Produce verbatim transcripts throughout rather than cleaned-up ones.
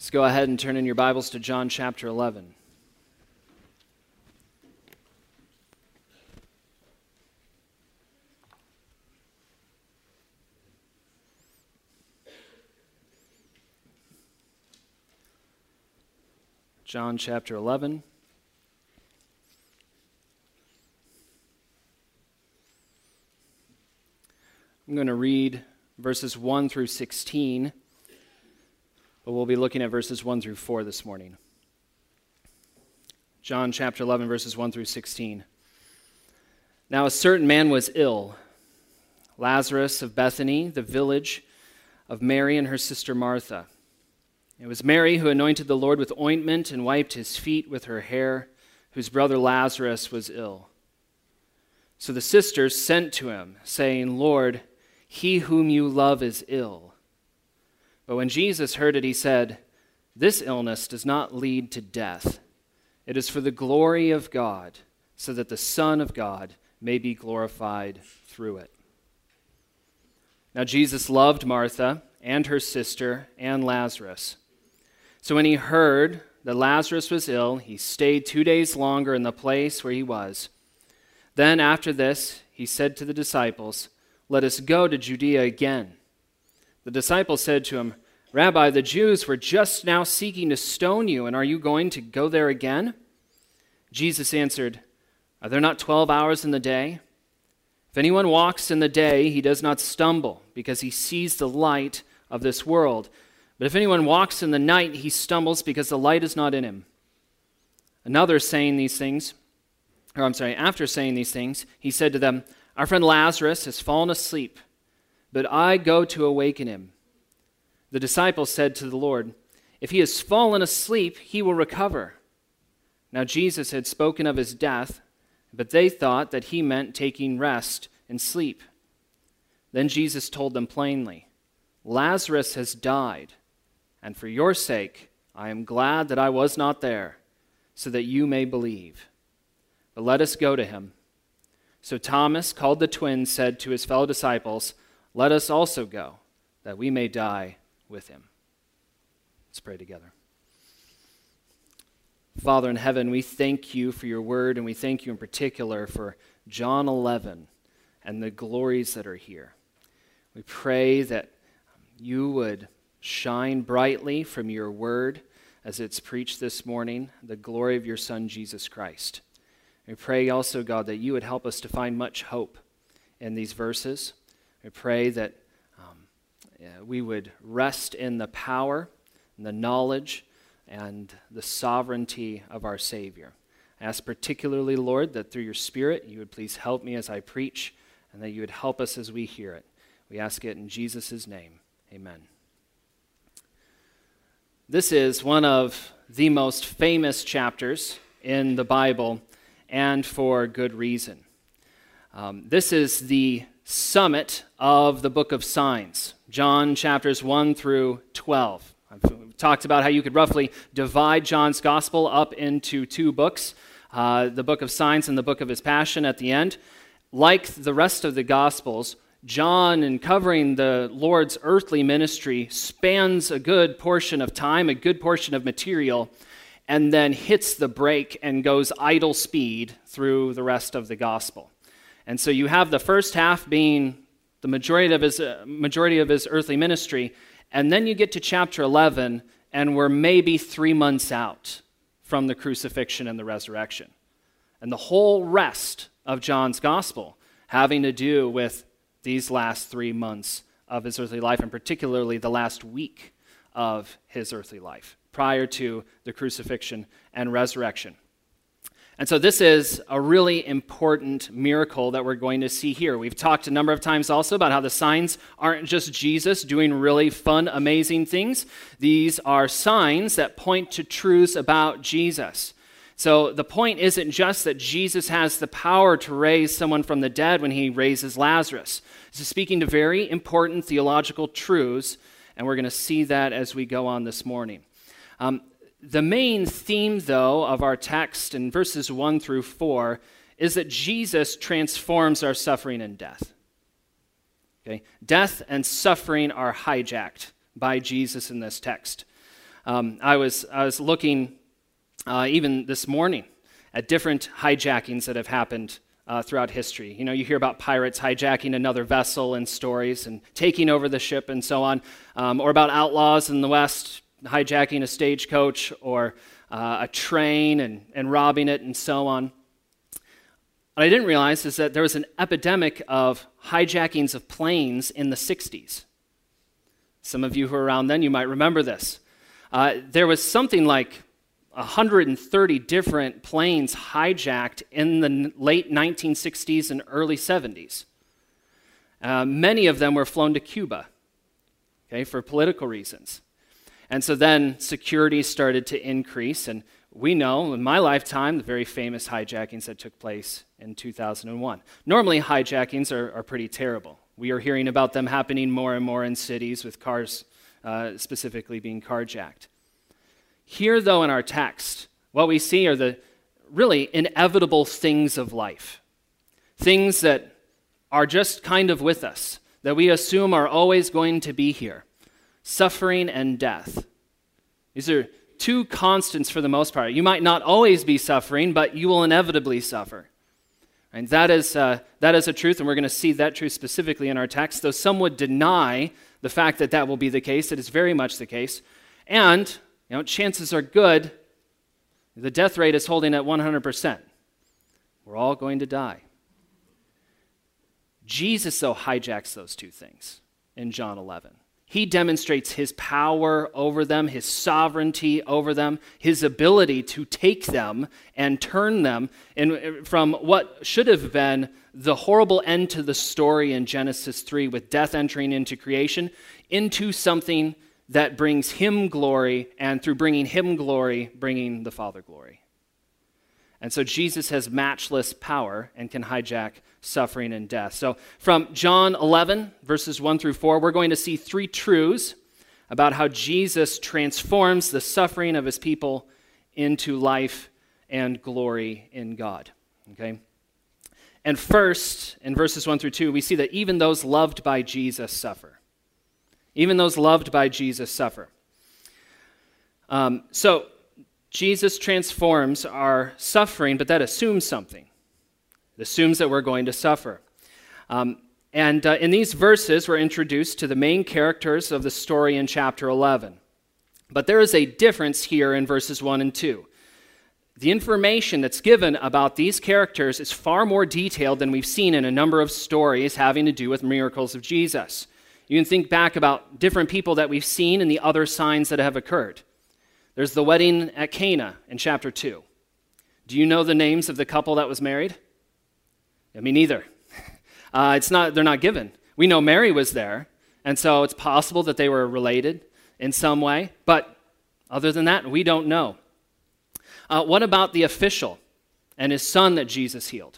Let's go ahead and turn in your Bibles to John chapter eleven. John chapter eleven. I'm going to read verses one through sixteen, but we'll be looking at verses one through four this morning. John chapter eleven, verses one through sixteen. Now a certain man was ill, Lazarus of Bethany, the village of Mary and her sister Martha. It was Mary who anointed the Lord with ointment and wiped his feet with her hair, whose brother Lazarus was ill. So the sisters sent to him, saying, Lord, he whom you love is ill. But when Jesus heard it, he said, This illness does not lead to death. It is for the glory of God, so that the Son of God may be glorified through it. Now Jesus loved Martha and her sister and Lazarus. So when he heard that Lazarus was ill, he stayed two days longer in the place where he was. Then after this, he said to the disciples, Let us go to Judea again. The disciples said to him, Rabbi, the Jews were just now seeking to stone you, and are you going to go there again? Jesus answered, Are there not twelve hours in the day? If anyone walks in the day, he does not stumble, because he sees the light of this world. But if anyone walks in the night, he stumbles, because the light is not in him. Another saying these things, or I'm sorry, after saying these things, he said to them, Our friend Lazarus has fallen asleep, but I go to awaken him. The disciples said to the Lord, If he has fallen asleep, he will recover. Now Jesus had spoken of his death, but they thought that he meant taking rest and sleep. Then Jesus told them plainly, Lazarus has died, and for your sake I am glad that I was not there, so that you may believe. But let us go to him. So Thomas, called the twin, said to his fellow disciples, Let us also go, that we may die with him. Let's pray together. Father in heaven, we thank you for your word, and we thank you in particular for John eleven and the glories that are here. We pray that you would shine brightly from your word as it's preached this morning, the glory of your Son, Jesus Christ. We pray also, God, that you would help us to find much hope in these verses. We pray that um, yeah, we would rest in the power and the knowledge and the sovereignty of our Savior. I ask particularly, Lord, that through your Spirit you would please help me as I preach, and that you would help us as we hear it. We ask it in Jesus' name. Amen. This is one of the most famous chapters in the Bible, and for good reason. Um, this is the summit of the book of signs, John chapters one through twelve. I've talked about how you could roughly divide John's gospel up into two books, uh, the book of signs and the book of his passion at the end. Like the rest of the gospels, John, in covering the Lord's earthly ministry, spans a good portion of time, a good portion of material, and then hits the brake and goes idle speed through the rest of the gospel. And so you have the first half being the majority of his uh, majority of his earthly ministry, and then you get to chapter eleven, and we're maybe three months out from the crucifixion and the resurrection. And the whole rest of John's gospel having to do with these last three months of his earthly life, and particularly the last week of his earthly life, prior to the crucifixion and resurrection. And so this is a really important miracle that we're going to see here. We've talked a number of times also about how the signs aren't just Jesus doing really fun, amazing things. These are signs that point to truths about Jesus. So the point isn't just that Jesus has the power to raise someone from the dead when he raises Lazarus. This is speaking to very important theological truths, and we're going to see that as we go on this morning. Um, The main theme, though, of our text in verses one through four is that Jesus transforms our suffering and death. Okay? Death and suffering are hijacked by Jesus in this text. Um, I was I was looking uh, even this morning at different hijackings that have happened uh, throughout history. You know, you hear about pirates hijacking another vessel in stories and taking over the ship and so on, um, or about outlaws in the West hijacking a stagecoach or uh, a train and, and robbing it and so on. What I didn't realize is that there was an epidemic of hijackings of planes in the sixties. Some of you who were around then, you might remember this. Uh, there was something like one hundred thirty different planes hijacked in the n- late nineteen sixties and early seventies. Uh, many of them were flown to Cuba, okay, for political reasons. And so then security started to increase, and we know in my lifetime the very famous hijackings that took place in two thousand one. Normally hijackings are, are pretty terrible. We are hearing about them happening more and more in cities with cars uh, specifically being carjacked. Here, though, in our text, what we see are the really inevitable things of life. Things that are just kind of with us, that we assume are always going to be here. Suffering and death. These are two constants for the most part. You might not always be suffering, but you will inevitably suffer. And that is, uh, that is a truth, and we're going to see that truth specifically in our text. Though some would deny the fact that that will be the case, it is very much the case. And you know, chances are good, the death rate is holding at one hundred percent. We're all going to die. Jesus, though, hijacks those two things in John eleven. He demonstrates his power over them, his sovereignty over them, his ability to take them and turn them in, from what should have been the horrible end to the story in Genesis three with death entering into creation into something that brings him glory, and through bringing him glory, bringing the Father glory. And so Jesus has matchless power and can hijack suffering and death. So from John eleven, verses one through four, we're going to see three truths about how Jesus transforms the suffering of his people into life and glory in God. Okay? And first, in verses one through two, we see that even those loved by Jesus suffer. Even those loved by Jesus suffer. Um, so, Jesus transforms our suffering, but that assumes something. It assumes that we're going to suffer. Um, and uh, in these verses, we're introduced to the main characters of the story in chapter eleven. But there is a difference here in verses one and two. The information that's given about these characters is far more detailed than we've seen in a number of stories having to do with miracles of Jesus. You can think back about different people that we've seen and the other signs that have occurred. There's the wedding at Cana in chapter two. Do you know the names of the couple that was married? I mean, neither. Uh, it's not, they're not given. We know Mary was there, and so it's possible that they were related in some way, but other than that, we don't know. Uh, what about the official and his son that Jesus healed?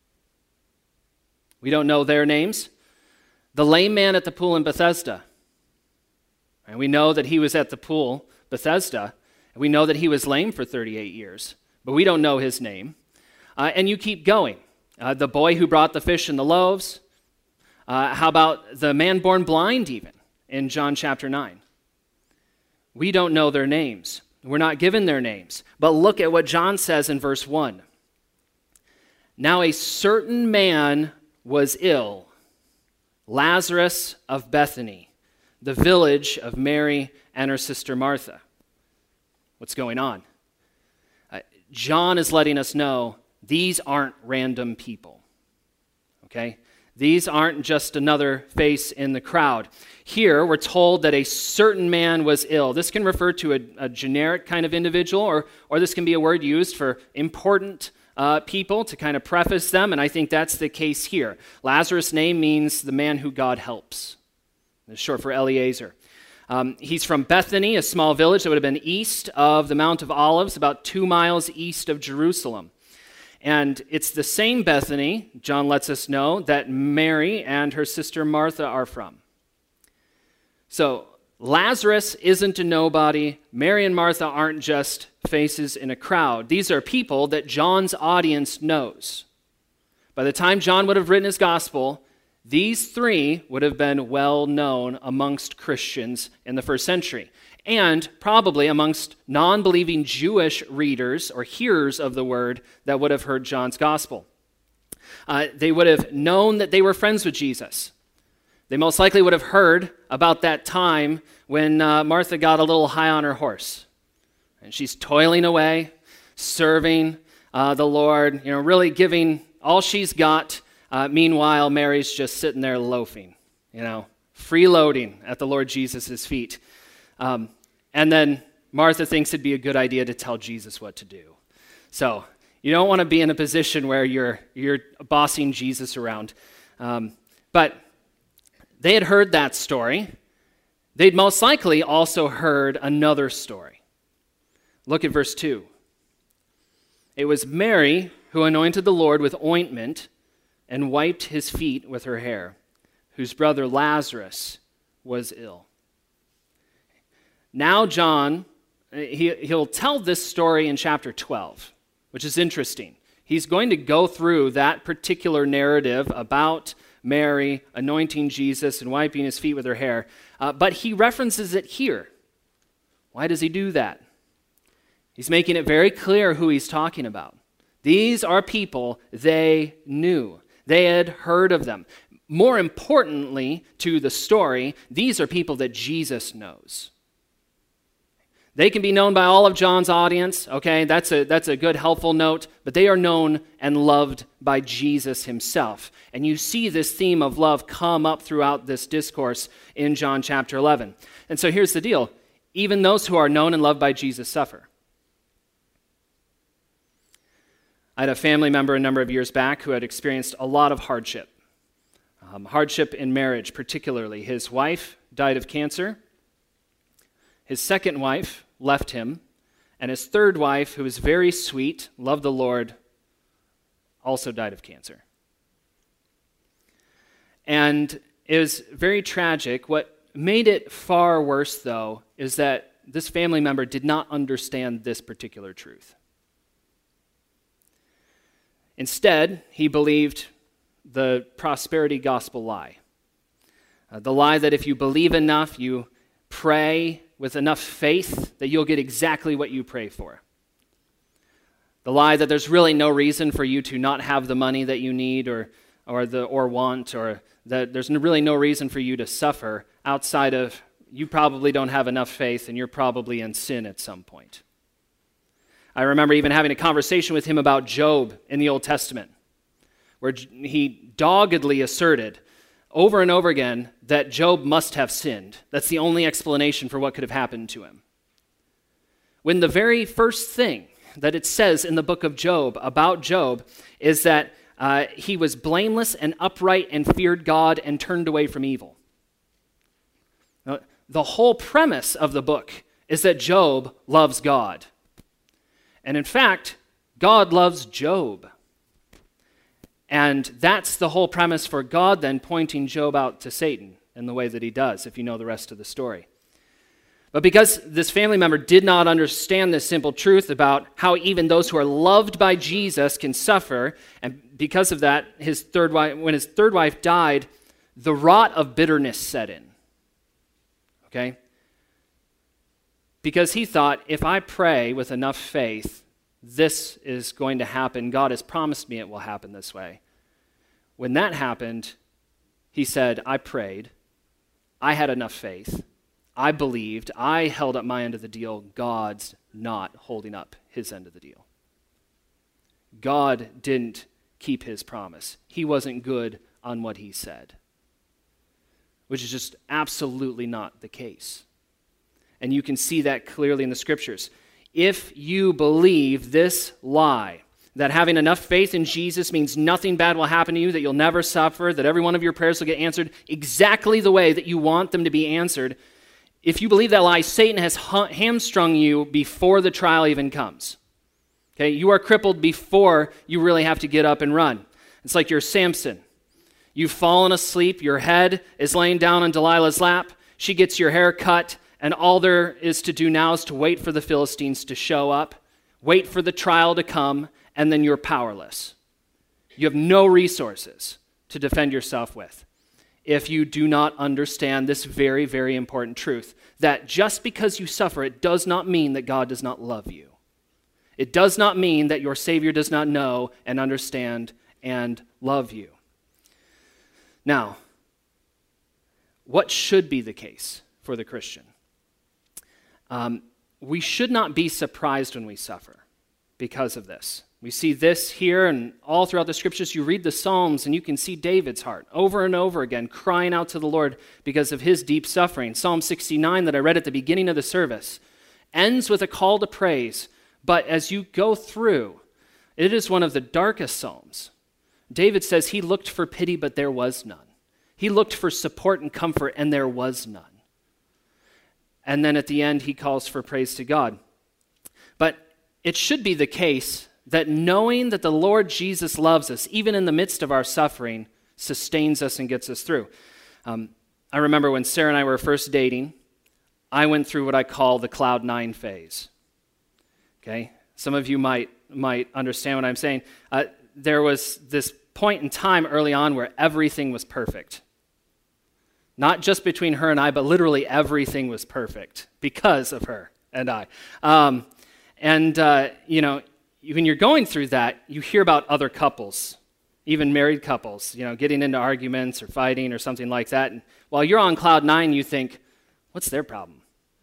We don't know their names. The lame man at the pool in Bethesda. And we know that he was at the pool, Bethesda, and we know that he was lame for thirty-eight years, but we don't know his name. Uh, and you keep going. Uh, the boy who brought the fish and the loaves. Uh, how about the man born blind even in John chapter nine? We don't know their names. We're not given their names. But look at what John says in verse one. Now a certain man was ill, Lazarus of Bethany, the village of Mary and her sister Martha. What's going on? Uh, John is letting us know these aren't random people, okay? These aren't just another face in the crowd. Here, we're told that a certain man was ill. This can refer to a, a generic kind of individual, or, or this can be a word used for important uh, people to kind of preface them, and I think that's the case here. Lazarus' name means the man who God helps. It's short for Eliezer. Um, he's from Bethany, a small village that would have been east of the Mount of Olives, about two miles east of Jerusalem. And it's the same Bethany, John lets us know, that Mary and her sister Martha are from. So Lazarus isn't a nobody. Mary and Martha aren't just faces in a crowd. These are people that John's audience knows. By the time John would have written his gospel, these three would have been well known amongst Christians in the first century. and probably amongst non-believing Jewish readers or hearers of the word that would have heard John's gospel. Uh, they would have known that they were friends with Jesus. They most likely would have heard about that time when uh, Martha got a little high on her horse. And she's toiling away, serving uh, the Lord, you know, really giving all she's got. Uh, meanwhile, Mary's just sitting there loafing, you know, freeloading at the Lord Jesus' feet. Um, and then Martha thinks it'd be a good idea to tell Jesus what to do. So you don't want to be in a position where you're you're bossing Jesus around. Um, but they had heard that story. They'd most likely also heard another story. Look at verse two. It was Mary who anointed the Lord with ointment and wiped his feet with her hair, whose brother Lazarus was ill. Now John, he, he'll tell this story in chapter twelve, which is interesting. He's going to go through that particular narrative about Mary anointing Jesus and wiping his feet with her hair, uh, but he references it here. Why does he do that? He's making it very clear who he's talking about. These are people they knew. They had heard of them. More importantly to the story, these are people that Jesus knows. They can be known by all of John's audience, okay? That's a, that's a good, helpful note, but they are known and loved by Jesus himself. And you see this theme of love come up throughout this discourse in John chapter eleven. And so here's the deal. Even those who are known and loved by Jesus suffer. I had a family member a number of years back who had experienced a lot of hardship. Um, hardship in marriage, particularly. His wife died of cancer. His second wife left him, and his third wife, who was very sweet, loved the Lord, also died of cancer. And it was very tragic. What made it far worse, though, is that this family member did not understand this particular truth. Instead, he believed the prosperity gospel lie. Uh, the lie that if you believe enough, you pray with enough faith that you'll get exactly what you pray for. The lie that there's really no reason for you to not have the money that you need or or the or want, or that there's really no reason for you to suffer outside of you probably don't have enough faith and you're probably in sin at some point. I remember even having a conversation with him about Job in the Old Testament, where he doggedly asserted over and over again that Job must have sinned. That's the only explanation for what could have happened to him. When the very first thing that it says in the book of Job about Job is that uh, he was blameless and upright and feared God and turned away from evil. Now, the whole premise of the book is that Job loves God. And in fact, God loves Job. And that's the whole premise for God then pointing Job out to Satan in the way that he does, if you know the rest of the story. But because this family member did not understand this simple truth about how even those who are loved by Jesus can suffer, and because of that, his third wife, when his third wife died, the rot of bitterness set in. Okay? Because he thought, if I pray with enough faith, this is going to happen. God has promised me it will happen this way. When that happened, he said, I prayed. I had enough faith. I believed. I held up my end of the deal. God's not holding up his end of the deal. God didn't keep his promise. He wasn't good on what he said, which is just absolutely not the case. And you can see that clearly in the scriptures. If you believe this lie, that having enough faith in Jesus means nothing bad will happen to you, that you'll never suffer, that every one of your prayers will get answered exactly the way that you want them to be answered, if you believe that lie, Satan has hamstrung you before the trial even comes. Okay, you are crippled before you really have to get up and run. It's like you're Samson. You've fallen asleep, your head is laying down on Delilah's lap, she gets your hair cut, and all there is to do now is to wait for the Philistines to show up, wait for the trial to come, and then you're powerless. You have no resources to defend yourself with. if you do not understand this very, very important truth, that just because you suffer, it does not mean that God does not love you. It does not mean that your Savior does not know and understand and love you. Now, what should be the case for the Christian? Um, we should not be surprised when we suffer because of this. We see this here and all throughout the scriptures. You read the Psalms and you can see David's heart over and over again crying out to the Lord because of his deep suffering. Psalm sixty-nine that I read at the beginning of the service ends with a call to praise, but as you go through, it is one of the darkest psalms. David says he looked for pity, but there was none. He looked for support and comfort, and there was none. And then at the end, he calls for praise to God. But it should be the case that knowing that the Lord Jesus loves us, even in the midst of our suffering, sustains us and gets us through. Um, I remember when Sarah and I were first dating, I went through what I call the cloud nine phase. Okay? Some of you might, might understand what I'm saying. Uh, there was this point in time early on where everything was perfect. Not just between her and I, but literally everything was perfect because of her and I. Um, and, uh, you know, when you're going through that, you hear about other couples, even married couples, you know, getting into arguments or fighting or something like that. And while you're on cloud nine, you think, what's their problem?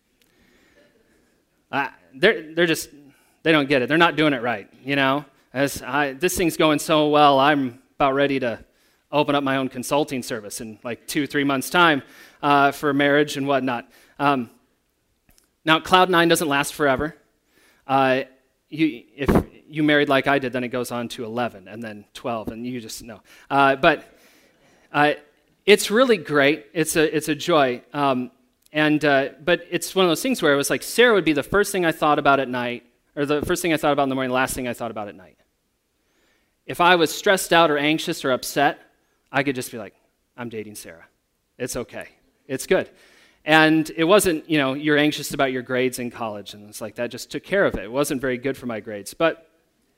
Uh, they're, they're just, they don't get it. They're not doing it right, you know. As I, this thing's going so well, I'm about ready to open up my own consulting service in like two, three months' time uh, for marriage and whatnot. Um, now, cloud nine doesn't last forever. Uh, you, if you married like I did, then it goes on to eleven and then twelve, and you just know. Uh, but uh, it's really great. It's a it's a joy. Um, and uh, but it's one of those things where it was like Sarah would be the first thing I thought about at night, or the first thing I thought about in the morning, last thing I thought about at night. If I was stressed out or anxious or upset, I could just be like, I'm dating Sarah. It's okay. It's good. And it wasn't, you know, you're anxious about your grades in college, and it's like that just took care of it. It wasn't very good for my grades. But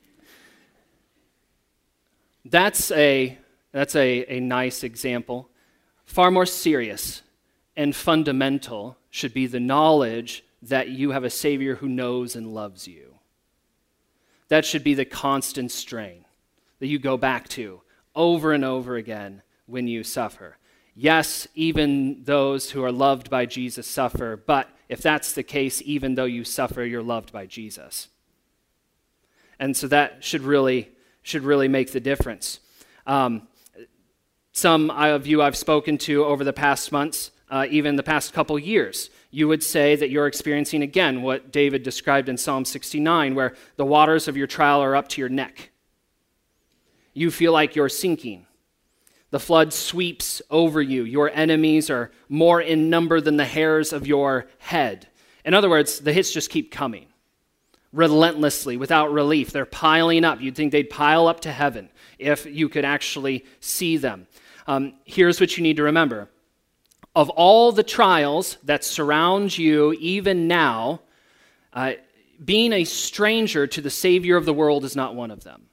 that's a that's a, a nice example. Far more serious and fundamental should be the knowledge that you have a Savior who knows and loves you. That should be the constant strain that you go back to over and over again when you suffer. Yes, even those who are loved by Jesus suffer, but if that's the case, even though you suffer, you're loved by Jesus. And so that should really, should really make the difference. Um, some of you I've spoken to over the past months, uh, even the past couple years, you would say that you're experiencing, again, what David described in Psalm sixty-nine, where the waters of your trial are up to your neck. You feel like you're sinking. The flood sweeps over you. Your enemies are more in number than the hairs of your head. In other words, the hits just keep coming relentlessly, without relief. They're piling up. You'd think they'd pile up to heaven if you could actually see them. Um, here's what you need to remember. Of all the trials that surround you even now, uh, being a stranger to the Savior of the world is not one of them.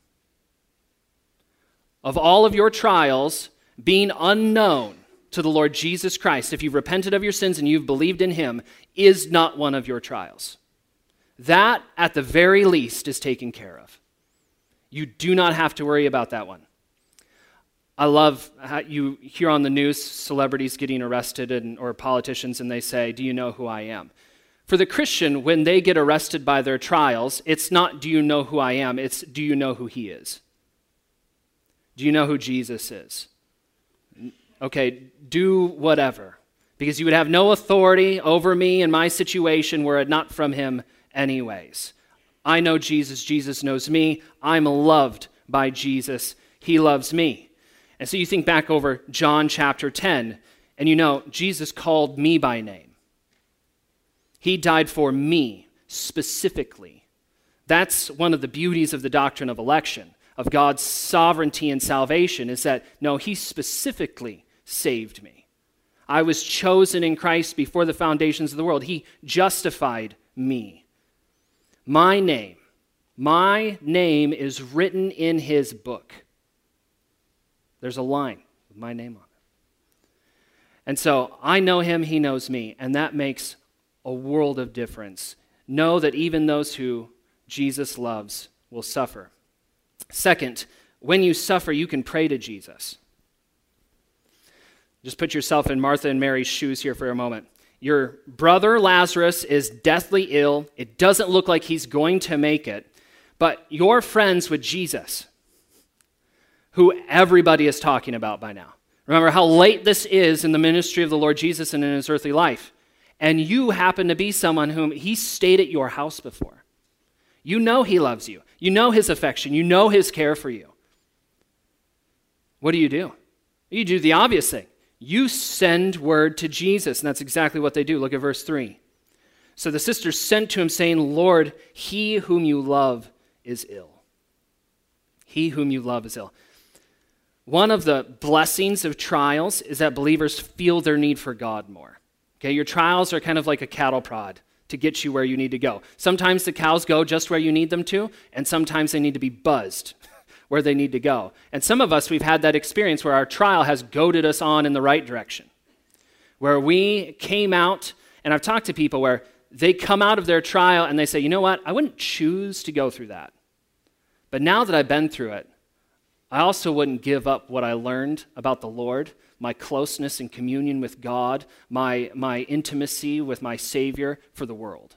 Of all of your trials, being unknown to the Lord Jesus Christ, if you've repented of your sins and you've believed in Him, is not one of your trials. That, at the very least, is taken care of. You do not have to worry about that one. I love how you hear on the news celebrities getting arrested and, or politicians, and they say, do you know who I am? For the Christian, when they get arrested by their trials, it's not, do you know who I am? It's, do you know who He is? Do you know who Jesus is? Okay, do whatever, because you would have no authority over me and my situation were it not from Him anyways. I know Jesus, Jesus knows me, I'm loved by Jesus, He loves me. And so you think back over John chapter ten, and you know, Jesus called me by name. He died for me specifically. That's one of the beauties of the doctrine of election, of God's sovereignty and salvation, is that, no, He specifically saved me. I was chosen in Christ before the foundations of the world. He justified me. My name, my name is written in His book. There's a line with my name on it. And so I know him, he knows me, and that makes a world of difference. Know that even those who Jesus loves will suffer. Second, when you suffer, you can pray to Jesus. Just put yourself in Martha and Mary's shoes here for a moment. Your brother Lazarus is deathly ill. It doesn't look like he's going to make it, but you're friends with Jesus, who everybody is talking about by now. Remember how late this is in the ministry of the Lord Jesus and in his earthly life. And you happen to be someone whom he stayed at your house before. You know he loves you. You know his affection. You know his care for you. What do you do? You do the obvious thing. You send word to Jesus, and that's exactly what they do. Look at verse three. So the sisters sent to him, saying, Lord, he whom you love is ill. He whom you love is ill. One of the blessings of trials is that believers feel their need for God more. Okay, your trials are kind of like a cattle prod to get you where you need to go. Sometimes the cows go just where you need them to, and sometimes they need to be buzzed where they need to go. And some of us, we've had that experience where our trial has goaded us on in the right direction, where we came out, and I've talked to people where they come out of their trial and they say, you know what, I wouldn't choose to go through that. But now that I've been through it, I also wouldn't give up what I learned about the Lord, my closeness and communion with God, my, my intimacy with my Savior for the world.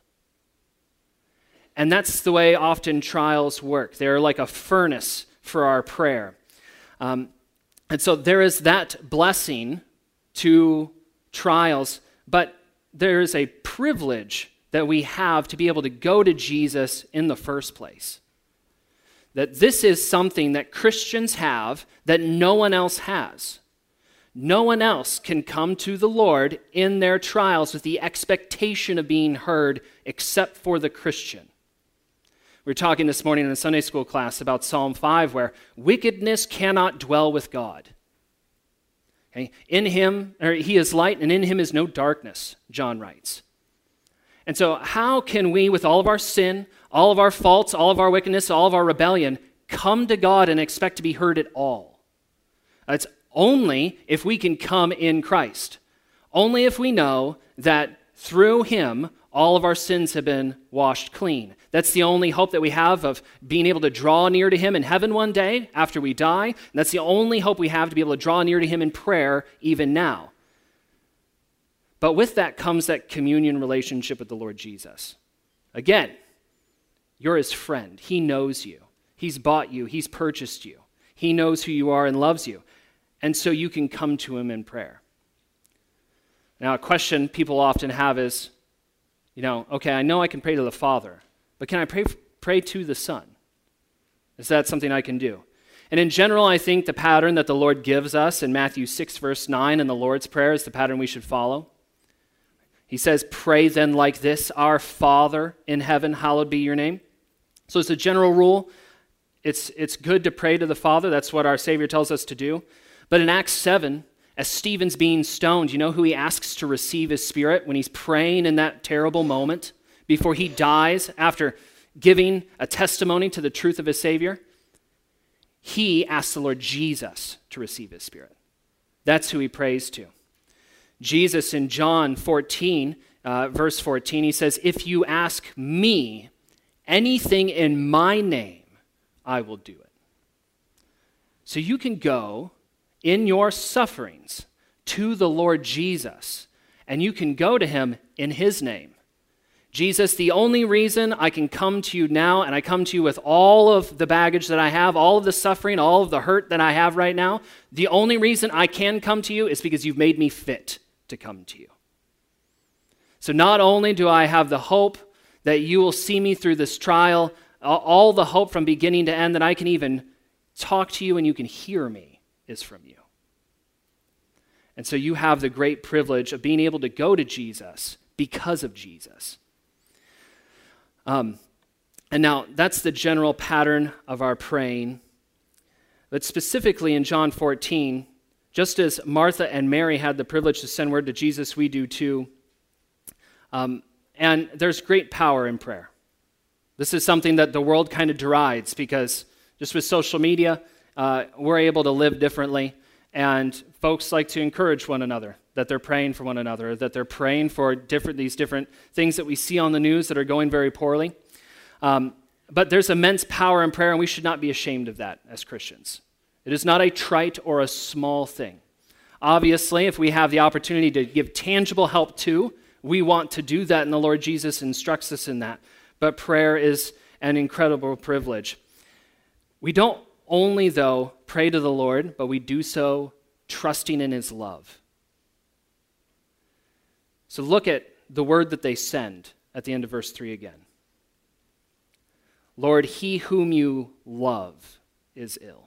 And that's the way often trials work. They're like a furnace for our prayer. Um, and so there is that blessing to trials, but there is a privilege that we have to be able to go to Jesus in the first place. That this is something that Christians have that no one else has. No one else can come to the Lord in their trials with the expectation of being heard except for the Christian. We were talking this morning in the Sunday school class about Psalm five, where wickedness cannot dwell with God. Okay? In him, or he is light, and in him is no darkness, John writes. And so how can we, with all of our sin, all of our faults, all of our wickedness, all of our rebellion, come to God and expect to be heard at all? It's only if we can come in Christ. Only if we know that through him, all of our sins have been washed clean. That's the only hope that we have of being able to draw near to him in heaven one day after we die. And that's the only hope we have to be able to draw near to him in prayer even now. But with that comes that communion relationship with the Lord Jesus. Again, you're his friend. He knows you. He's bought you. He's purchased you. He knows who you are and loves you. And so you can come to him in prayer. Now, a question people often have is, you know, okay, I know I can pray to the Father, but can I pray, pray to the Son? Is that something I can do? And in general, I think the pattern that the Lord gives us in Matthew six, verse nine in the Lord's Prayer is the pattern we should follow. He says, pray then like this, our Father in heaven, hallowed be your name. So it's a general rule. It's, it's good to pray to the Father. That's what our Savior tells us to do. But in Acts seven, as Stephen's being stoned, you know who he asks to receive his spirit when he's praying in that terrible moment before he dies after giving a testimony to the truth of his Savior? He asks the Lord Jesus to receive his spirit. That's who he prays to. Jesus in John fourteen, uh, verse fourteen, he says, if you ask me anything in my name, I will do it. So you can go in your sufferings to the Lord Jesus, and you can go to him in his name. Jesus, the only reason I can come to you now, and I come to you with all of the baggage that I have, all of the suffering, all of the hurt that I have right now, the only reason I can come to you is because you've made me fit to come to you. So not only do I have the hope that you will see me through this trial, all the hope from beginning to end that I can even talk to you and you can hear me is from you. And so you have the great privilege of being able to go to Jesus because of Jesus. Um, and now that's the general pattern of our praying. But specifically in John fourteen, just as Martha and Mary had the privilege to send word to Jesus, we do too. Um, and there's great power in prayer. This is something that the world kind of derides because just with social media, uh, we're able to live differently. And folks like to encourage one another, that they're praying for one another, that they're praying for different these different things that we see on the news that are going very poorly. Um, but there's immense power in prayer, and we should not be ashamed of that as Christians. It is not a trite or a small thing. Obviously, if we have the opportunity to give tangible help too, we want to do that, and the Lord Jesus instructs us in that. But prayer is an incredible privilege. We don't only, though, pray to the Lord, but we do so trusting in his love. So look at the word that they send at the end of verse three again. Lord, he whom you love is ill.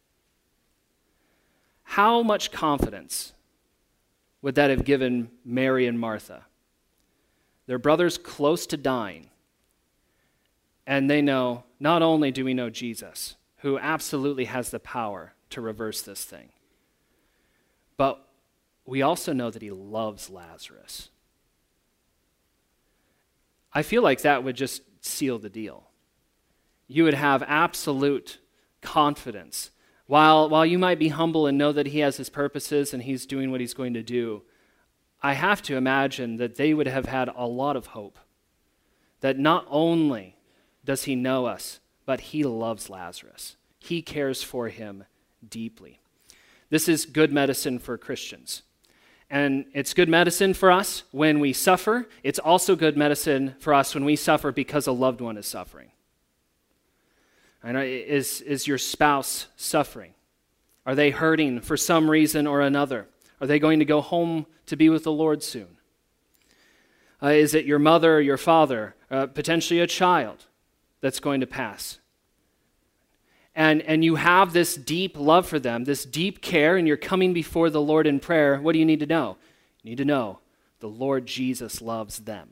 How much confidence would that have given Mary and Martha? Their brother's close to dying, and they know, not only do we know Jesus, who absolutely has the power to reverse this thing, but we also know that he loves Lazarus. I feel like that would just seal the deal. You would have absolute confidence. While, while you might be humble and know that he has his purposes and he's doing what he's going to do, I have to imagine that they would have had a lot of hope. That not only does he know us, but he loves Lazarus. He cares for him deeply. This is good medicine for Christians. And it's good medicine for us when we suffer. It's also good medicine for us when we suffer because a loved one is suffering. I know, is, is your spouse suffering? Are they hurting for some reason or another? Are they going to go home to be with the Lord soon? Uh, is it your mother or your father, uh, potentially a child, that's going to pass? And, and you have this deep love for them, this deep care, and you're coming before the Lord in prayer. What do you need to know? You need to know the Lord Jesus loves them.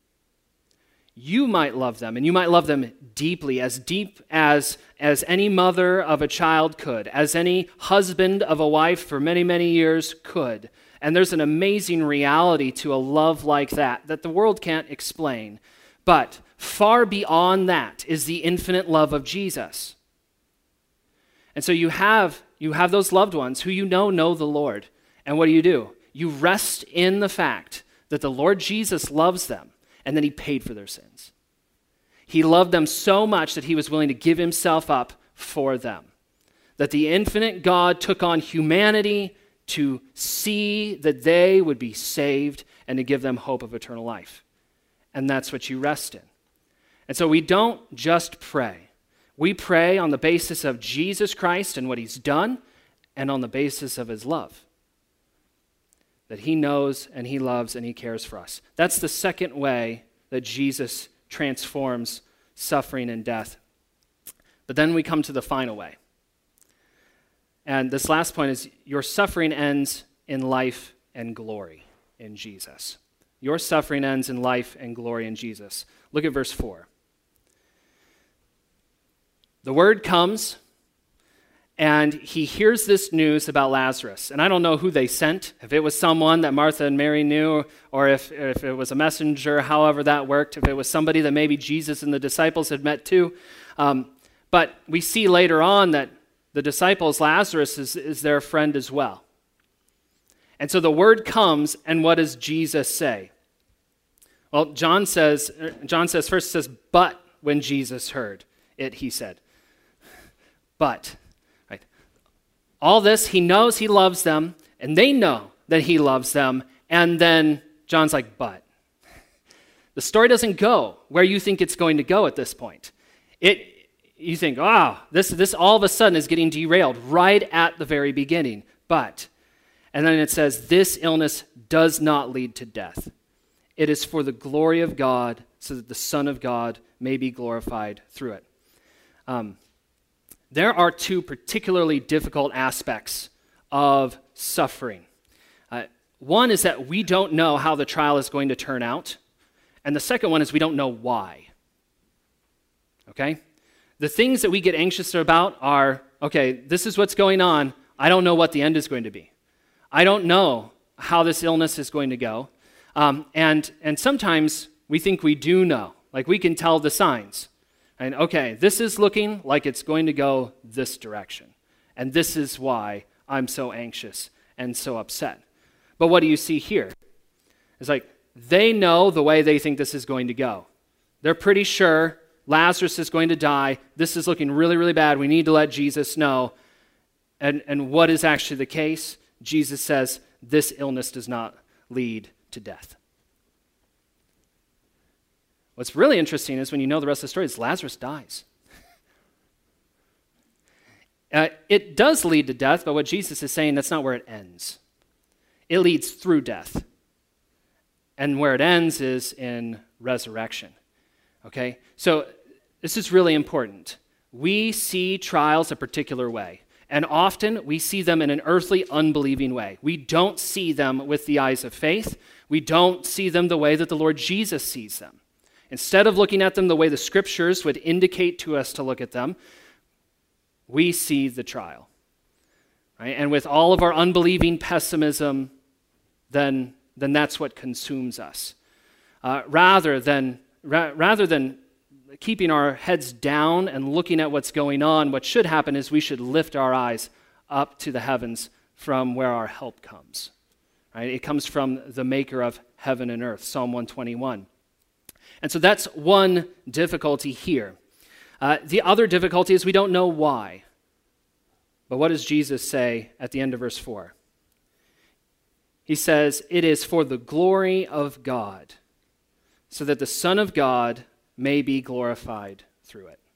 You might love them, and you might love them deeply, as deep as, as any mother of a child could, as any husband of a wife for many, many years could. And there's an amazing reality to a love like that that the world can't explain. But far beyond that is the infinite love of Jesus. And so you have, you have those loved ones who you know know the Lord. And what do you do? You rest in the fact that the Lord Jesus loves them, and then he paid for their sins. He loved them so much that he was willing to give himself up for them. That the infinite God took on humanity to see that they would be saved and to give them hope of eternal life. And that's what you rest in. And so we don't just pray. We pray on the basis of Jesus Christ and what he's done, and on the basis of his love. That he knows and he loves and he cares for us. That's the second way that Jesus transforms suffering and death. But then we come to the final way. And this last point is your suffering ends in life and glory in Jesus. Your suffering ends in life and glory in Jesus. Look at verse four. The word comes, and he hears this news about Lazarus. And I don't know who they sent, if it was someone that Martha and Mary knew, or if, if it was a messenger, however that worked, if it was somebody that maybe Jesus and the disciples had met too. Um, but we see later on that the disciples, Lazarus is, is their friend as well. And so the word comes, and what does Jesus say? Well, John says, John says first, says, but when Jesus heard it, he said. But, right? All this, he knows he loves them, and they know that he loves them, and then John's like, but. The story doesn't go where you think it's going to go at this point. It, you think, wow, oh, this, this all of a sudden is getting derailed right at the very beginning. But, and then it says, this illness does not lead to death. It is for the glory of God, so that the Son of God may be glorified through it. Um, There are two particularly difficult aspects of suffering. Uh, one is that we don't know how the trial is going to turn out, and the second one is we don't know why. Okay? The things that we get anxious about are, okay, this is what's going on. I don't know what the end is going to be. I don't know how this illness is going to go. Um, and, and sometimes we think we do know. Like we can tell the signs. And okay, this is looking like it's going to go this direction. And this is why I'm so anxious and so upset. But what do you see here? It's like they know the way they think this is going to go. They're pretty sure Lazarus is going to die. This is looking really, really bad. We need to let Jesus know. And, and what is actually the case? Jesus says, this illness does not lead to death. What's really interesting is when you know the rest of the story is Lazarus dies. uh, it does lead to death, but what Jesus is saying, that's not where it ends. It leads through death. And where it ends is in resurrection. Okay? So this is really important. We see trials a particular way. And often we see them in an earthly, unbelieving way. We don't see them with the eyes of faith. We don't see them the way that the Lord Jesus sees them. Instead of looking at them the way the scriptures would indicate to us to look at them, we see the trial. Right? And with all of our unbelieving pessimism, then, then that's what consumes us. Uh, rather than, ra- rather than keeping our heads down and looking at what's going on, what should happen is we should lift our eyes up to the heavens from where our help comes. Right? It comes from the maker of heaven and earth, Psalm one twenty-one. And so that's one difficulty here. Uh, the other difficulty is we don't know why. But what does Jesus say at the end of verse four? He says, it is for the glory of God, so that the Son of God may be glorified through it.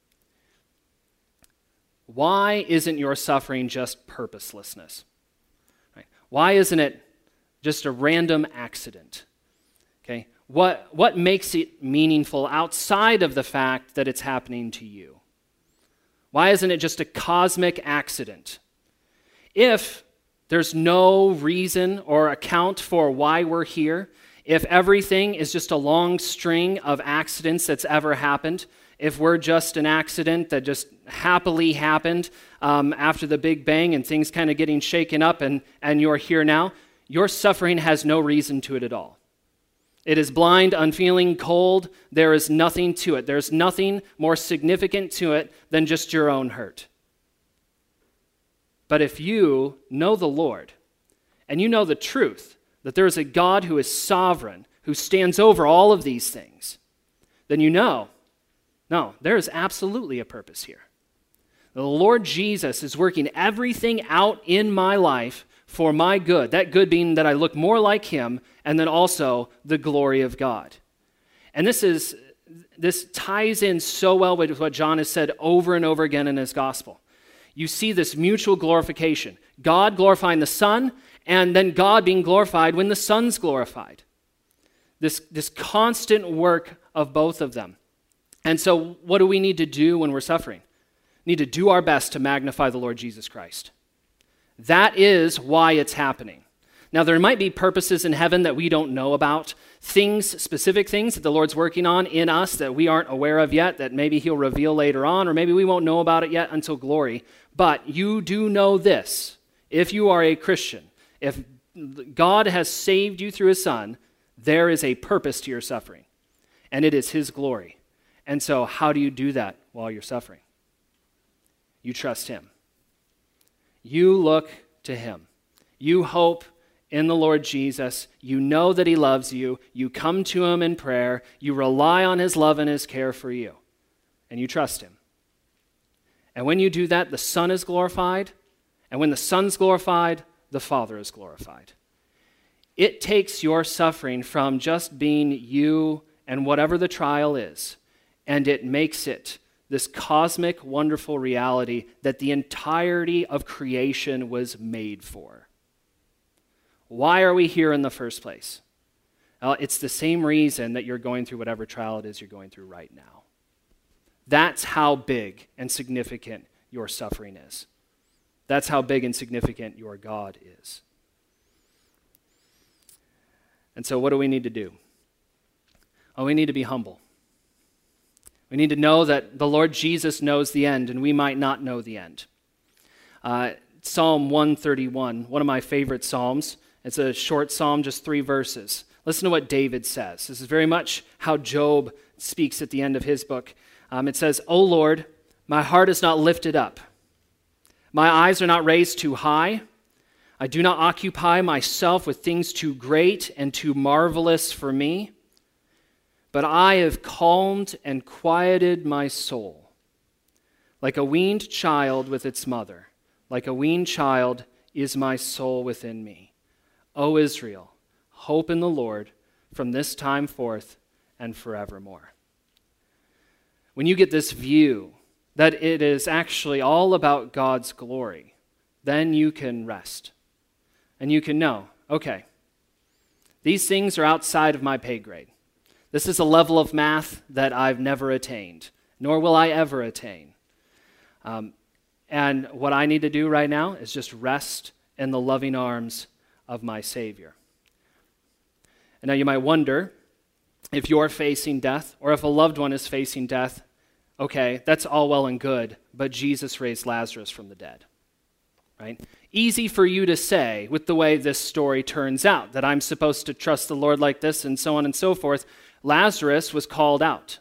Why isn't your suffering just purposelessness? Right? Why isn't it just a random accident? Okay, what, what makes it meaningful outside of the fact that it's happening to you? Why isn't it just a cosmic accident? If there's no reason or account for why we're here, if everything is just a long string of accidents that's ever happened, if we're just an accident that just happily happened um, after the Big Bang and things kind of getting shaken up and, and you're here now, your suffering has no reason to it at all. It is blind, unfeeling, cold. There is nothing to it. There's nothing more significant to it than just your own hurt. But if you know the Lord and you know the truth, that there is a God who is sovereign, who stands over all of these things, then you know, no, there is absolutely a purpose here. The Lord Jesus is working everything out in my life for my good, that good being that I look more like him, and then also the glory of God. And this is this ties in so well with what John has said over and over again in his gospel. You see this mutual glorification, God glorifying the Son, and then God being glorified when the Son's glorified. This, this constant work of both of them. And so what do we need to do when we're suffering? We need to do our best to magnify the Lord Jesus Christ. That is why it's happening. Now, there might be purposes in heaven that we don't know about, things, specific things that the Lord's working on in us that we aren't aware of yet, that maybe he'll reveal later on, or maybe we won't know about it yet until glory. But you do know this, if you are a Christian, if God has saved you through his Son, there is a purpose to your suffering, and it is his glory. And so how do you do that while you're suffering? You trust him. You look to him. You hope in the Lord Jesus. You know that he loves you. You come to him in prayer. You rely on his love and his care for you, and you trust him. And when you do that, the Son is glorified, and when the Son's glorified, the Father is glorified. It takes your suffering from just being you and whatever the trial is, and it makes it this cosmic, wonderful reality that the entirety of creation was made for. Why are we here in the first place? Well, it's the same reason that you're going through whatever trial it is you're going through right now. That's how big and significant your suffering is. That's how big and significant your God is. And so what do we need to do? Oh, we need to be humble. We need to know that the Lord Jesus knows the end, and we might not know the end. Uh, Psalm one thirty-one, one of my favorite psalms. It's a short psalm, just three verses. Listen to what David says. This is very much how Job speaks at the end of his book. Um, it says, "O Lord, my heart is not lifted up. My eyes are not raised too high. I do not occupy myself with things too great and too marvelous for me, but I have calmed and quieted my soul, like a weaned child with its mother. Like a weaned child is my soul within me. O Israel, hope in the Lord from this time forth and forevermore. When you get this view that it is actually all about God's glory, then you can rest. And you can know, okay, these things are outside of my pay grade. This is a level of math that I've never attained, nor will I ever attain. Um, and what I need to do right now is just rest in the loving arms of my Savior. And now you might wonder, if you're facing death, or if a loved one is facing death, okay, that's all well and good, but Jesus raised Lazarus from the dead, right? Easy for you to say with the way this story turns out, that I'm supposed to trust the Lord like this and so on and so forth. Lazarus was called out.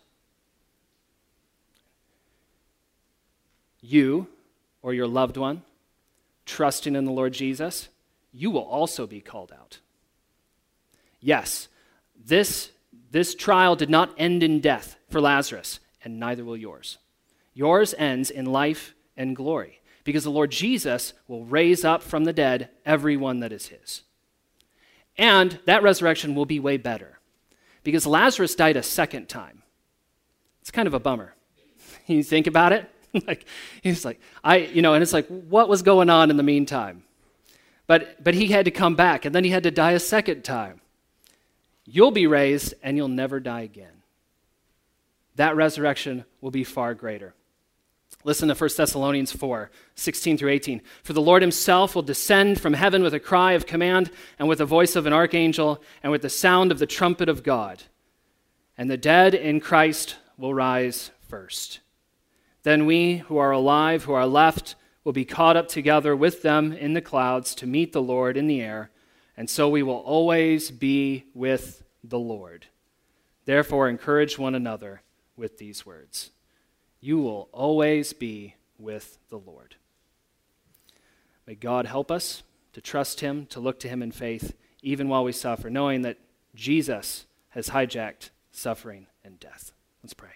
You, or your loved one, trusting in the Lord Jesus, you will also be called out. Yes, this, this trial did not end in death for Lazarus, and neither will yours. Yours ends in life and glory, because the Lord Jesus will raise up from the dead everyone that is his. And that resurrection will be way better, because Lazarus died a second time. It's kind of a bummer. You think about it? like he's like, I, you know, and it's like, what was going on in the meantime? But but he had to come back, and then he had to die a second time. You'll be raised, and you'll never die again. That resurrection will be far greater. Listen to First Thessalonians four, sixteen through eighteen. For the Lord himself will descend from heaven with a cry of command, and with the voice of an archangel, and with the sound of the trumpet of God. And the dead in Christ will rise first. Then we who are alive, who are left, will be caught up together with them in the clouds to meet the Lord in the air, and so we will always be with the Lord. Therefore, encourage one another with these words. You will always be with the Lord. May God help us to trust him, to look to him in faith, even while we suffer, knowing that Jesus has hijacked suffering and death. Let's pray.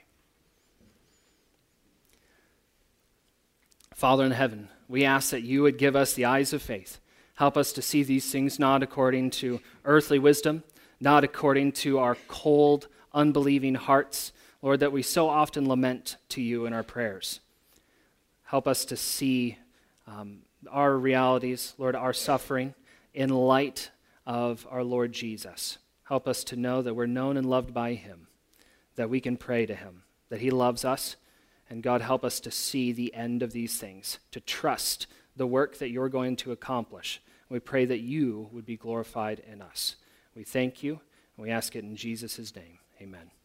Father in heaven, we ask that you would give us the eyes of faith. Help us to see these things not according to earthly wisdom, not according to our cold, unbelieving hearts, Lord, that we so often lament to you in our prayers. Help us to see um, our realities, Lord, our suffering, in light of our Lord Jesus. Help us to know that we're known and loved by him, that we can pray to him, that he loves us, and God, help us to see the end of these things, to trust the work that you're going to accomplish. We pray that you would be glorified in us. We thank you, and we ask it in Jesus' name. Amen.